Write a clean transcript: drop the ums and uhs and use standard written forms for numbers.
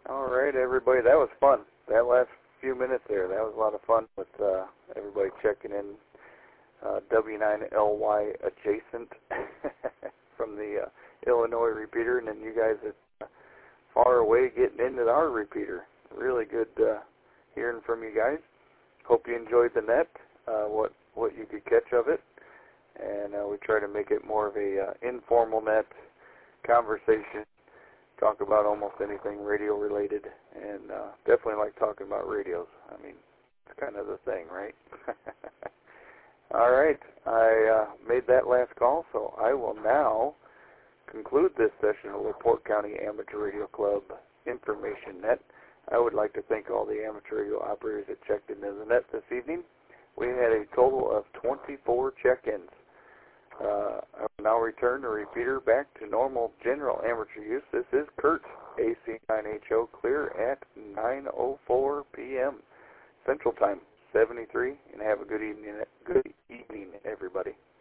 All right, everybody. That was fun. That last few minutes there, that was a lot of fun with everybody checking in. W9LY adjacent from the Illinois repeater, and then you guys are far away getting into our repeater. Really good hearing from you guys. Hope you enjoyed the net, what you could catch of it, and we try to make it more of a informal net conversation. Talk about almost anything radio related, and definitely like talking about radios. I mean, it's kind of the thing, right? All right, I made that last call, so I will now conclude this session of LaPorte County Amateur Radio Club Information Net. I would like to thank all the amateur radio operators that checked into the net this evening. We had a total of 24 check-ins. I will now return the repeater back to normal general amateur use. This is Kurt, AC9HO, clear at 9:04 p.m. Central Time, 73, and have a good evening, everybody.